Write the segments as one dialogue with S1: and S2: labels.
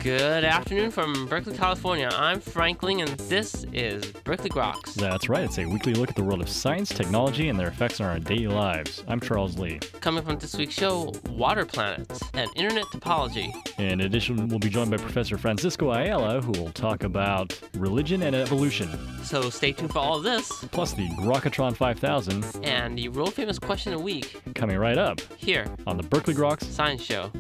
S1: Good afternoon from Berkeley, California. I'm Frank Ling, and this is Berkeley Groks.
S2: That's right. It's a weekly look at the world of science, technology, and their effects on our daily lives. I'm Charles Lee.
S1: Coming from this week's show, water planets and internet topology.
S2: In addition, we'll be joined by Professor Francisco Ayala, who will talk about religion and evolution.
S1: So stay tuned for all of this.
S2: Plus the Grokatron 5000.
S1: And the world-famous question of the week.
S2: Coming right up.
S1: Here.
S2: On the Berkeley Groks
S1: Science Show.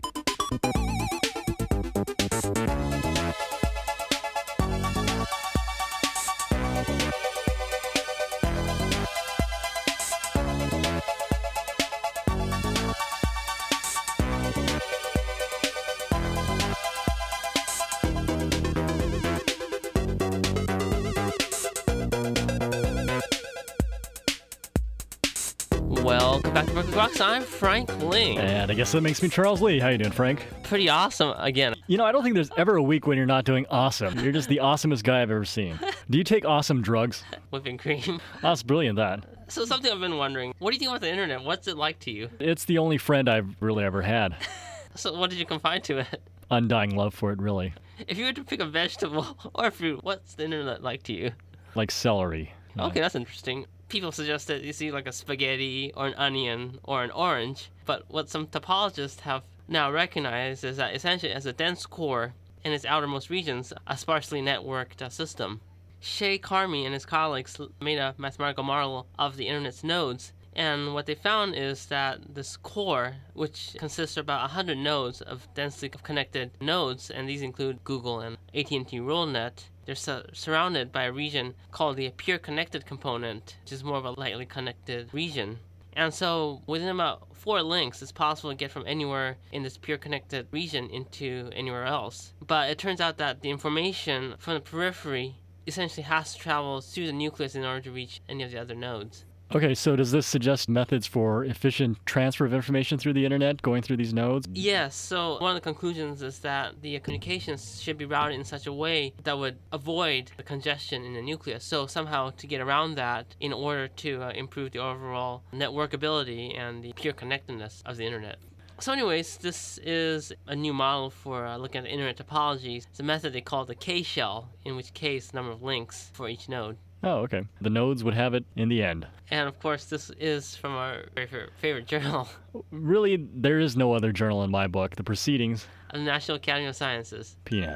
S1: Welcome back to Berkeley Groks. I'm Frank Ling.
S2: And I guess that makes me Charles Lee. How you doing, Frank?
S1: Pretty awesome again.
S2: You know, I don't think there's ever a week when you're not doing awesome. You're just the awesomest guy I've ever seen. Do you take awesome drugs?
S1: Whipping cream.
S2: Oh, that's brilliant, that.
S1: So something I've been wondering, what do you think about the internet? What's it like to you?
S2: It's the only friend I've really ever had.
S1: So what did you confide to it?
S2: Undying love for it, really.
S1: If you were to pick a vegetable or fruit, what's the internet like to you?
S2: Like celery.
S1: Okay, that's interesting. People suggest that you see like a spaghetti or an onion or an orange, but what some topologists have now recognized is that essentially it has a dense core in its outermost regions, a sparsely networked system. Shay Carmy and his colleagues made a mathematical model of the internet's nodes, and what they found is that this core, which consists of about 100 nodes of densely connected nodes, and these include Google and AT&T RuleNet, they're surrounded by a region called the pure connected component, which is more of a lightly connected region. And so within about 4 links, it's possible to get from anywhere in this pure connected region into anywhere else. But it turns out that the information from the periphery essentially has to travel through the nucleus in order to reach any of the other nodes.
S2: Okay, so does this suggest methods for efficient transfer of information through the internet, going through these nodes?
S1: Yes, so one of the conclusions is that the communications should be routed in such a way that would avoid the congestion in the nucleus. So somehow to get around that in order to improve the overall networkability and the pure connectedness of the internet. So anyways, this is a new model for looking at the internet topologies. It's a method they call the K-shell, in which K is the number of links for each node.
S2: Oh, okay. The nodes would have it in the end.
S1: And of course, this is from our very favorite journal.
S2: Really, there is no other journal in my book. The Proceedings
S1: of the National Academy of Sciences.
S2: PNAS.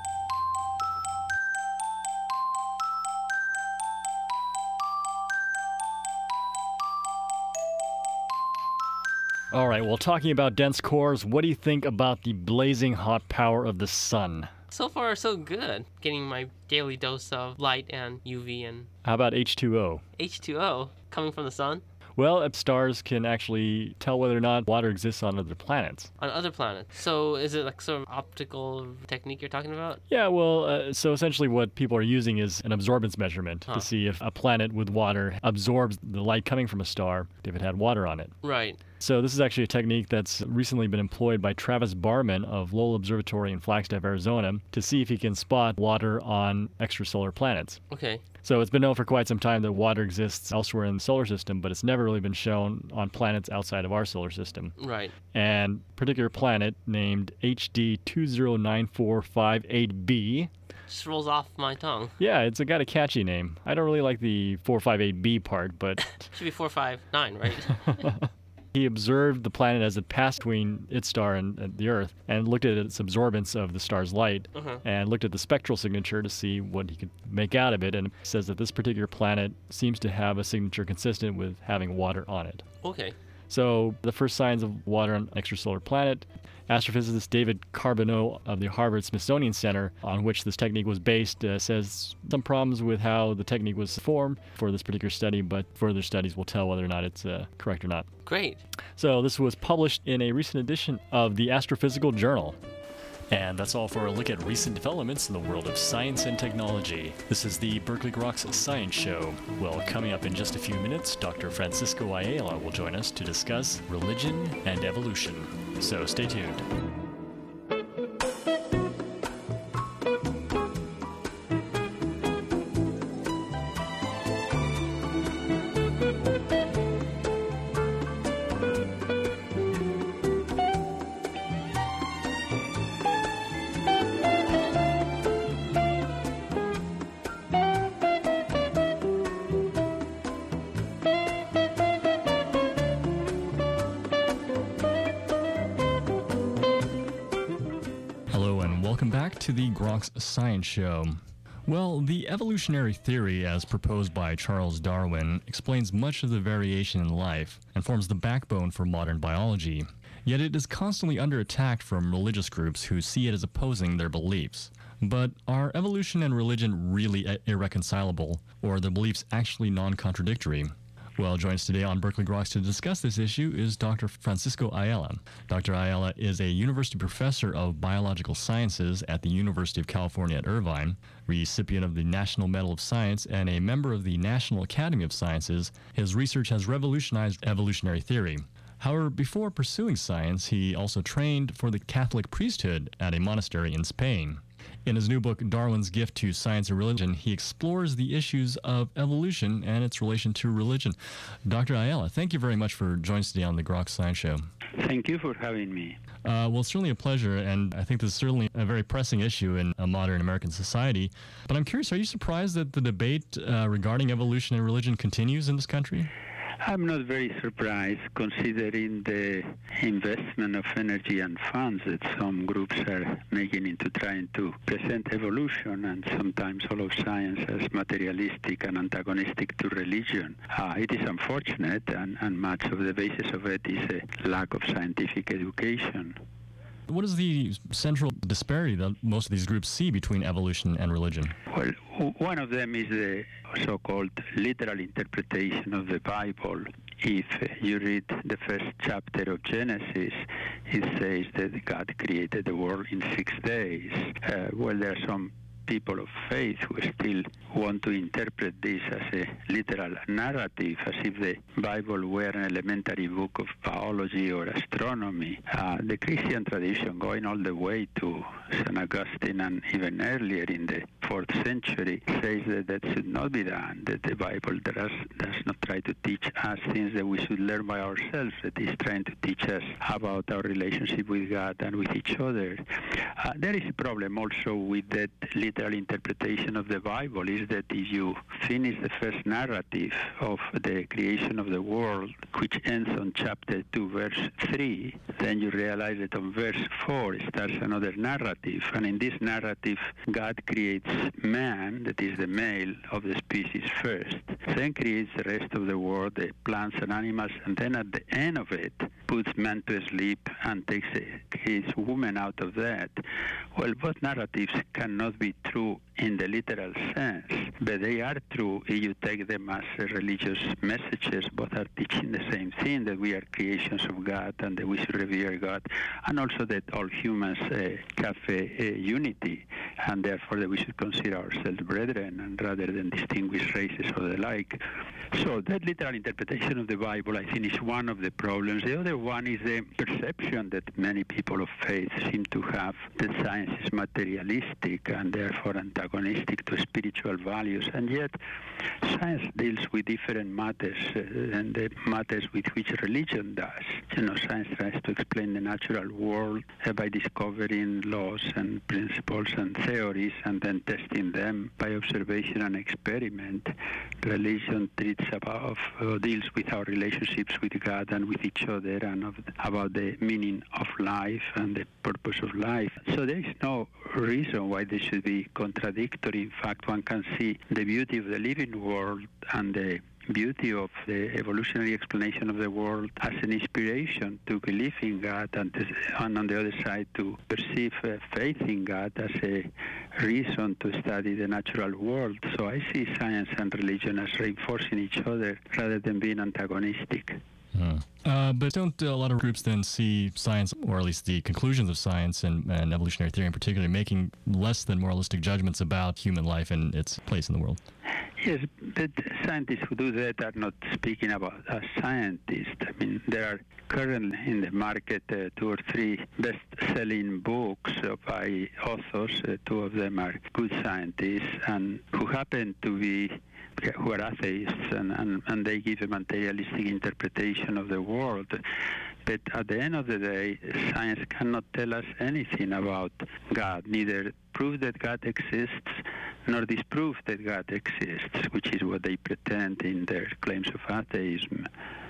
S2: All right, well, talking about dense cores, what do you think about the blazing hot power of the sun?
S1: So far, so good. Getting my daily dose of light and UV and...
S2: How about H2O?
S1: H2O? Coming from the sun?
S2: Well, stars can actually tell whether or not water exists on other planets.
S1: On other planets. So is it like sort of optical technique you're talking about?
S2: Yeah, well, so essentially what people are using is an absorbance measurement to see if a planet with water absorbs the light coming from a star if it had water on it.
S1: Right.
S2: So this is actually a technique that's recently been employed by Travis Barman of Lowell Observatory in Flagstaff, Arizona, to see if he can spot water on extrasolar planets.
S1: Okay.
S2: So it's been known for quite some time that water exists elsewhere in the solar system, but it's never really been shown on planets outside of our solar system.
S1: Right.
S2: And a particular planet named HD 209458b.
S1: Just rolls off my tongue.
S2: Yeah, it's got a catchy name. I don't really like the 458b part, but...
S1: Should be 459, right?
S2: He observed the planet as it passed between its star and the Earth and looked at its absorbance of the star's light and looked at the spectral signature to see what he could make out of it. And it says that this particular planet seems to have a signature consistent with having water on it.
S1: Okay.
S2: So the first signs of water on an extrasolar planet, astrophysicist David Carbonneau of the Harvard Smithsonian Center, on which this technique was based, says some problems with how the technique was formed for this particular study, but further studies will tell whether or not it's correct or not.
S1: Great.
S2: So this was published in a recent edition of the Astrophysical Journal. And that's all for a look at recent developments in the world of science and technology. This is the Berkeley Groks Science Show. Well, coming up in just a few minutes, Dr. Francisco Ayala will join us to discuss religion and evolution. So stay tuned. to the Groks Science Show. Well, the evolutionary theory, as proposed by Charles Darwin, explains much of the variation in life and forms the backbone for modern biology. Yet it is constantly under attack from religious groups who see it as opposing their beliefs. But are evolution and religion really irreconcilable, or are the beliefs actually non-contradictory? Well, joining us today on Berkeley Groks to discuss this issue is Dr. Francisco Ayala. Dr. Ayala is a university professor of biological sciences at the University of California at Irvine, recipient of the National Medal of Science, and a member of the National Academy of Sciences. His research has revolutionized evolutionary theory. However, before pursuing science, he also trained for the Catholic priesthood at a monastery in Spain. In his new book, Darwin's Gift to Science and Religion, he explores the issues of evolution and its relation to religion. Dr. Ayala, thank you very much for joining us today on the Groks Science Show.
S3: Thank you for having me.
S2: Well, it's certainly a pleasure, and I think this is certainly a very pressing issue in a modern American society. But I'm curious, are you surprised that the debate regarding evolution and religion continues in this country?
S3: I'm not very surprised, considering the investment of energy and funds that some groups are making into trying to present evolution and sometimes all of science as materialistic and antagonistic to religion. It is unfortunate, and much of the basis of it is a lack of scientific education.
S2: What is the central disparity that most of these groups see between evolution and religion?
S3: Well, one of them is the so-called literal interpretation of the Bible. If you read the first chapter of Genesis, it says that God created the world in 6 days. Well, there are some people of faith who still want to interpret this as a literal narrative, as if the Bible were an elementary book of biology or astronomy. The Christian tradition, going all the way to St. Augustine and even earlier in the 4th century, says that that should not be done, that the Bible does not try to teach us things that we should learn by ourselves, that is trying to teach us about our relationship with God and with each other. There is a problem also with that literal interpretation of the Bible, is that if you finish the first narrative of the creation of the world, which ends on chapter 2, verse 3, then you realize that on verse 4 starts another narrative, and in this narrative God creates man, that is the male of the species first, then creates the rest of the world, the plants and animals, and then at the end of it puts man to sleep and takes his woman out of that. Well, both narratives cannot be true in the literal sense, but they are true if you take them as religious messages. Both are teaching the same thing, that we are creations of God and that we should revere God, and also that all humans have a unity, and therefore that we should consider ourselves brethren and rather than distinguish races or the like. So that literal interpretation of the Bible, I think, is one of the problems. The other one is the perception that many people of faith seem to have that science is materialistic and therefore antagonistic to spiritual values, and yet science deals with different matters than the matters with which religion does. Science tries to explain the natural world by discovering laws and principles and theories and then testing them by observation and experiment. Religion deals with our relationships with God and with each other, and about the meaning of life and the purpose of life. So there is no reason why they should be contradictory. In fact, one can see the beauty of the living world and the beauty of the evolutionary explanation of the world as an inspiration to believe in God, and on the other side to perceive faith in God as a reason to study the natural world. So I see science and religion as reinforcing each other rather than being antagonistic.
S2: But don't a lot of groups then see science, or at least the conclusions of science and evolutionary theory in particular, making less than moralistic judgments about human life and its place in the world?
S3: Yes, but scientists who do that are not speaking about as scientists. I mean, there are currently in the market 2 or 3 best-selling books by authors. 2 of them are good scientists and who happen to be who are atheists, and they give a materialistic interpretation of the world. But at the end of the day, science cannot tell us anything about God, neither prove that God exists nor disprove that God exists, which is what they pretend in their claims of atheism.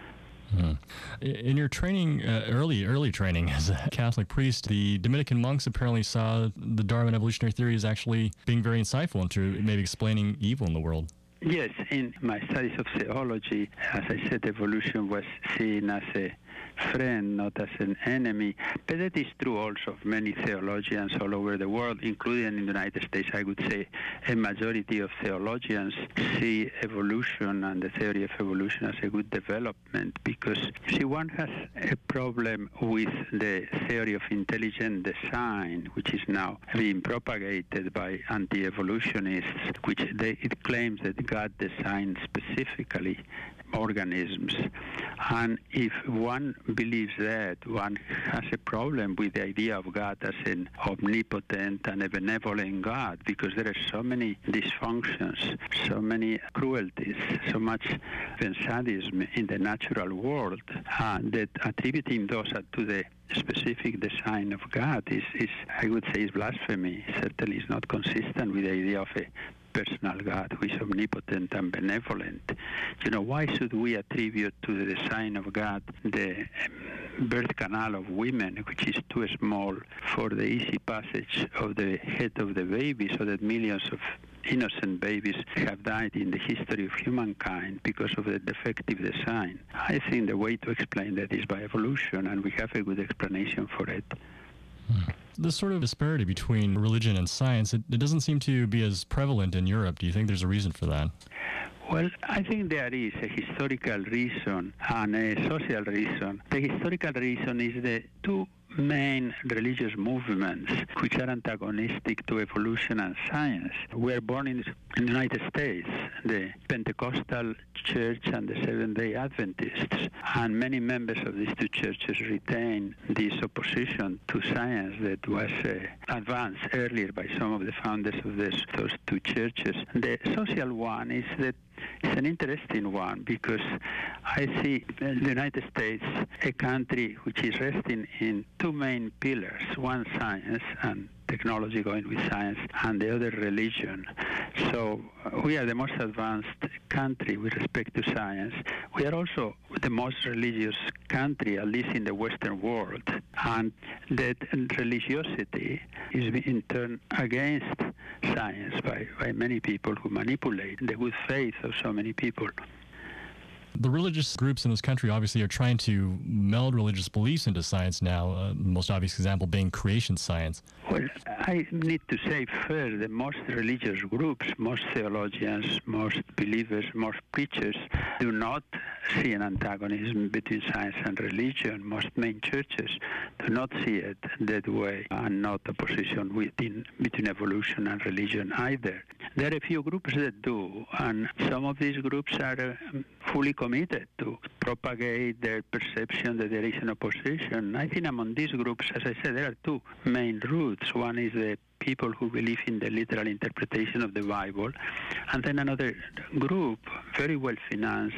S2: In your training, early training as a Catholic priest, the Dominican monks apparently saw the Darwin evolutionary theory as actually being very insightful into maybe explaining evil in the world.
S3: Yes, in my studies of theology, as I said, evolution was seen as a friend, not as an enemy. But that is true also of many theologians all over the world, including in the United States. I would say a majority of theologians see evolution and the theory of evolution as a good development because, see, one has a problem with the theory of intelligent design, which is now being propagated by anti-evolutionists, which it claims that God designed specifically organisms. And if one believes that, one has a problem with the idea of God as an omnipotent and a benevolent God, because there are so many dysfunctions, so many cruelties, so much sadism in the natural world, that attributing those to the specific design of God is, I would say, is blasphemy. Certainly is not consistent with the idea of a personal God who is omnipotent and benevolent. Why should we attribute to the design of God the birth canal of women, which is too small for the easy passage of the head of the baby, so that millions of innocent babies have died in the history of humankind because of the defective design? I think the way to explain that is by evolution, and we have a good explanation for it.
S2: This sort of disparity between religion and science, it doesn't seem to be as prevalent in Europe. Do you think there's a reason for that?
S3: Well, I think there is a historical reason and a social reason. The historical reason is the two main religious movements which are antagonistic to evolution and science were born in the United States, the Pentecostal Church and the Seventh-day Adventists. And many members of these two churches retain this opposition to science that was advanced earlier by some of the founders of those two churches. The social one is that it's an interesting one because I see the United States a country which is resting in two main pillars, one science and technology going with science, and the other religion. So we are the most advanced country with respect to science. We are also the most religious country, at least in the Western world. And that religiosity is being turned against science by many people who manipulate the good faith of so many people.
S2: The religious groups in this country obviously are trying to meld religious beliefs into science now, the most obvious example being creation science.
S3: Well, I need to say first that most religious groups, most theologians, most believers, most preachers do not see an antagonism between science and religion. Most main churches do not see it that way, and not a position between evolution and religion either. There are a few groups that do, and some of these groups are fully committed to propagate their perception that there is an opposition. I think among these groups, as I said, there are two main roots. One is the people who believe in the literal interpretation of the Bible, and then another group, very well financed,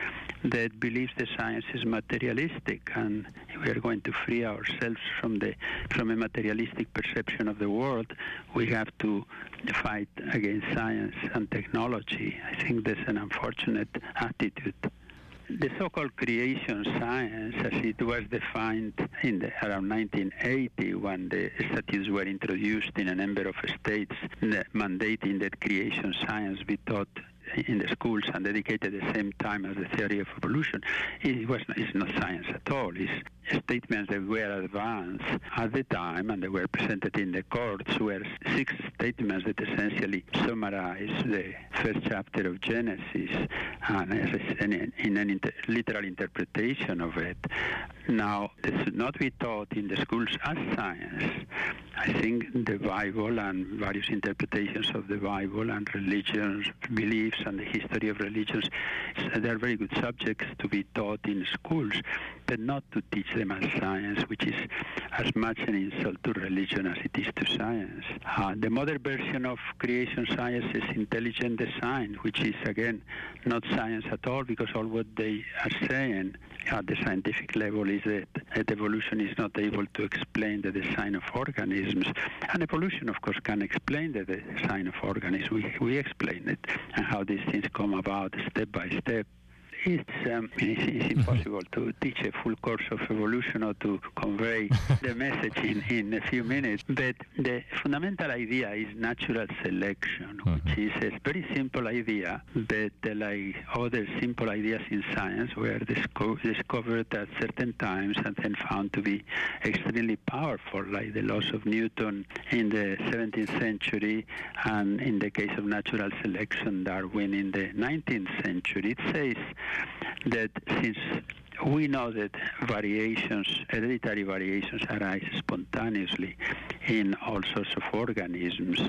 S3: that believes the science is materialistic, and if we are going to free ourselves from a materialistic perception of the world, we have to fight against science and technology. I think that's an unfortunate attitude. The so-called creation science, as it was defined around 1980, when the statutes were introduced in a number of states mandating that creation science be taught in the schools and dedicated at the same time as the theory of evolution, it's not science at all. It's statements that were advanced at the time and they were presented in the courts were 6 statements that essentially summarize the first chapter of Genesis and in a literal interpretation of it. Now, it should not be taught in the schools as science. I think the Bible and various interpretations of the Bible and religions, beliefs, and the history of religions, they are very good subjects to be taught in schools, but not to teach them as science, which is as much an insult to religion as it is to science. The modern version of creation science is intelligent design, which is, again, not science at all, because all what they are saying at the scientific level is that evolution is not able to explain the design of organisms. And evolution, of course, can explain the design of organisms. We explain it and how these things come about step by step. it's impossible to teach a full course of evolution or to convey the message in a few minutes. But the fundamental idea is natural selection, which is a very simple idea, but like other simple ideas in science were discovered at certain times and then found to be extremely powerful, like the laws of Newton in the 17th century, and in the case of natural selection, Darwin in the 19th century. It says that since we know that hereditary variations arise spontaneously in all sorts of organisms,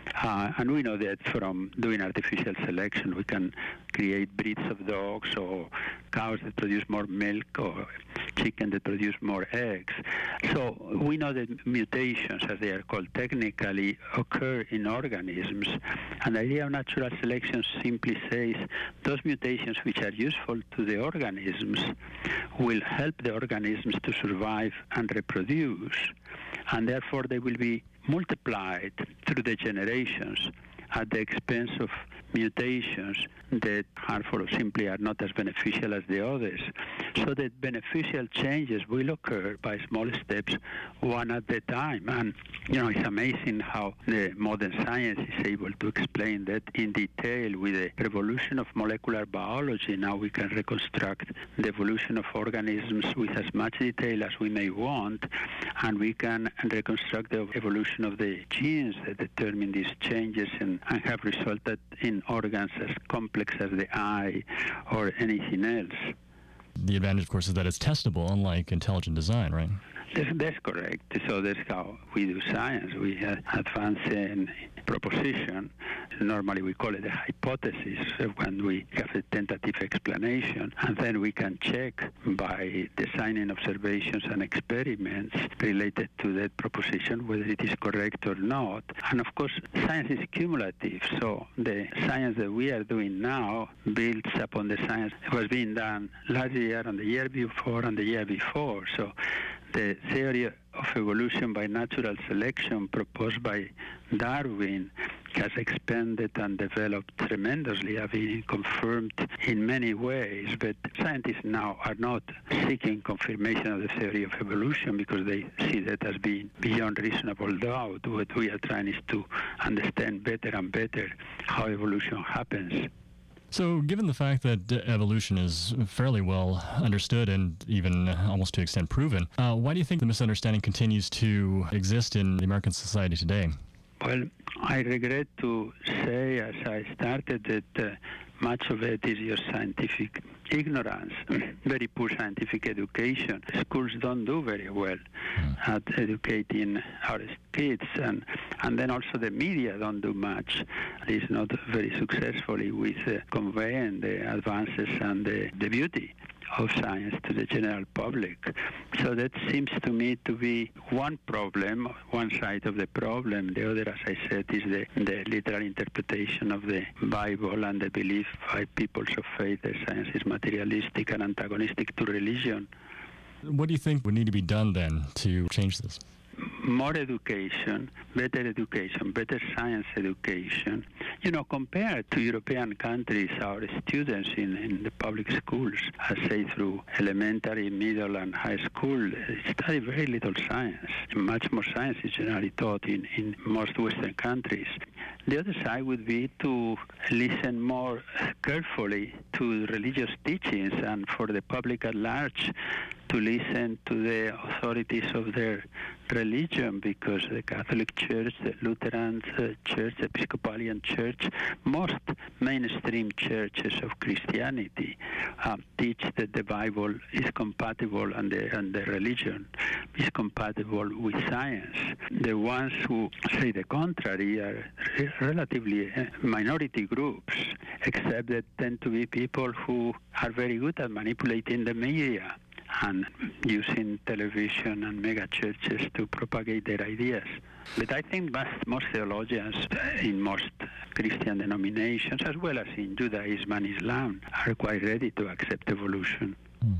S3: and we know that from doing artificial selection we can create breeds of dogs or cows that produce more milk or chicken that produce more eggs. So we know that mutations, as they are called technically, occur in organisms, and the idea of natural selection simply says those mutations which are useful to the organisms will help the organisms to survive and reproduce, and therefore they will be multiplied through the generations at the expense of mutations that simply are not as beneficial as the others. So that beneficial changes will occur by small steps, one at a time. And, it's amazing how the modern science is able to explain that in detail. With the revolution of molecular biology, now we can reconstruct the evolution of organisms with as much detail as we may want, and we can reconstruct the evolution of the genes that determine these changes and have resulted in organs as complex as the eye or anything else.
S2: The advantage, of course, is that it's testable, unlike intelligent design, right?
S3: That's correct. So that's how we do science. We advance in proposition. Normally we call it a hypothesis when we have a tentative explanation, and then we can check by designing observations and experiments related to that proposition whether it is correct or not. And of course, science is cumulative, so the science that we are doing now builds upon the science that was being done last year and the year before and the year before. So the theory of evolution by natural selection proposed by Darwin has expanded and developed tremendously, have been confirmed in many ways, but scientists now are not seeking confirmation of the theory of evolution because they see that as being beyond reasonable doubt. What we are trying is to understand better and better how evolution happens.
S2: So, given the fact that evolution is fairly well understood and even almost to an extent proven, why do you think the misunderstanding continues to exist in the American society today?
S3: Well, I regret to say, as I started, that much of it is your scientific ignorance, very poor scientific education. Schools don't do very well at educating our kids, and then also the media don't do much. It is not very successfully with conveying the advances and the beauty of science to the general public. So that seems to me to be one problem, one side of the problem. The other, as I said, is the literal interpretation of the Bible and the belief by peoples of faith that science is materialistic and antagonistic to religion.
S2: What do you think would need to be done then to change this?
S3: More education, better science education. Compared to European countries, our students in the public schools, say through elementary, middle, and high school, study very little science. Much more science is generally taught in most Western countries. The other side would be to listen more carefully to religious teachings and for the public at large to listen to the authorities of their religion, because the Catholic Church, the Lutheran Church, the Episcopalian Church, most mainstream churches of Christianity teach that the Bible is compatible and the religion is compatible with science. The ones who say the contrary are relatively minority groups, except that tend to be people who are very good at manipulating the media and using television and mega churches to propagate their ideas. But I think most theologians in most Christian denominations, as well as in Judaism and Islam, are quite ready to accept evolution.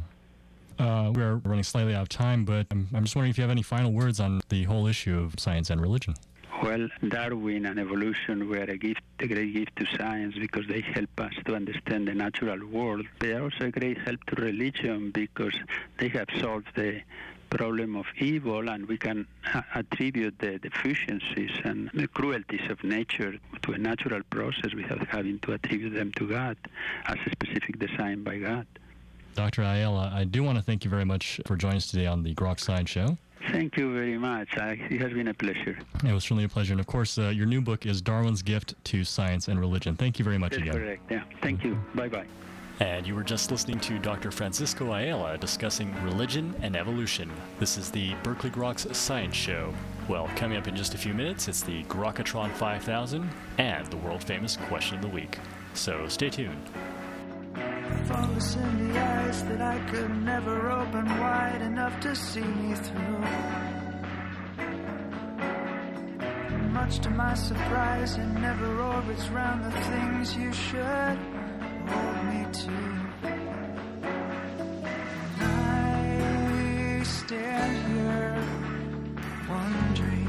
S2: We're running slightly out of time, but I'm just wondering if you have any final words on the whole issue of science and religion.
S3: Well, Darwin and evolution were a great gift to science because they help us to understand the natural world. They are also a great help to religion because they have solved the problem of evil, and we can attribute the deficiencies and the cruelties of nature to a natural process without having to attribute them to God as a specific design by God.
S2: Dr. Ayala, I do want to thank you very much for joining us today on the Grok Science Show.
S3: Thank you very much. It has been a pleasure.
S2: It was certainly a pleasure. And of course, your new book is Darwin's Gift to Science and Religion. Thank you very much
S3: That's
S2: again.
S3: correct. Yeah. Thank you. Bye-bye.
S2: And you were just listening to Dr. Francisco Ayala discussing religion and evolution. This is the Berkeley Grok's Science Show. Well, coming up in just a few minutes, it's the Grokatron 5000 and the world-famous Question of the Week. So stay tuned.
S4: Focus in the eyes that I could never open wide enough to see me through. Much to my surprise, it never orbits round the things you should hold me to. I stand here wondering.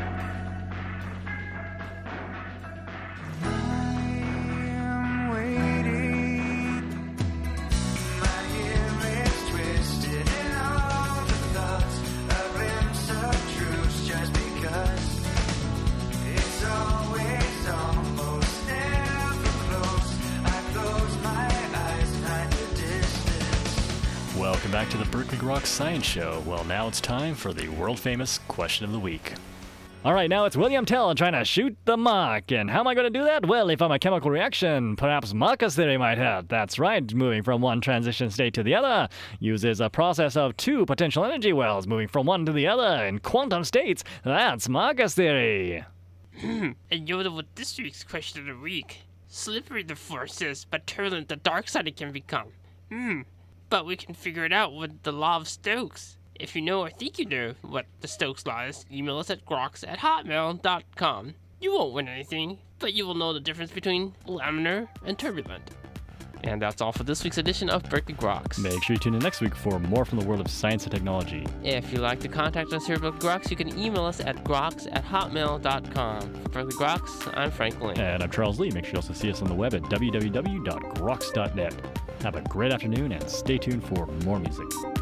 S2: Welcome back to the Berkeley Grok Science Show. Well, now it's time for the world-famous Question of the Week. All right, now it's William Tell trying to shoot the Mach. And how am I going to do that? Well, if I'm a chemical reaction, perhaps Mach's theory might help. That's right, moving from one transition state to the other uses a process of two potential energy wells moving from one to the other in quantum states. That's Mach's theory.
S1: And Yoda with this week's Question of the Week. Slippery the force is, but turbulent the dark side it can become. But we can figure it out with the law of Stokes. If you know or think you know what the Stokes law is, email us at groks@hotmail.com. You won't win anything, but you will know the difference between laminar and turbulent. And that's all for this week's edition of Berkeley Groks.
S2: Make sure you tune in next week for more from the world of science and technology.
S1: If you'd like to contact us here at Berkeley Groks, you can email us at groks@hotmail.com. For Berkeley Groks, I'm Frank Lane.
S2: And I'm Charles Lee. Make sure you also see us on the web at www.groks.net. Have a great afternoon and stay tuned for more music.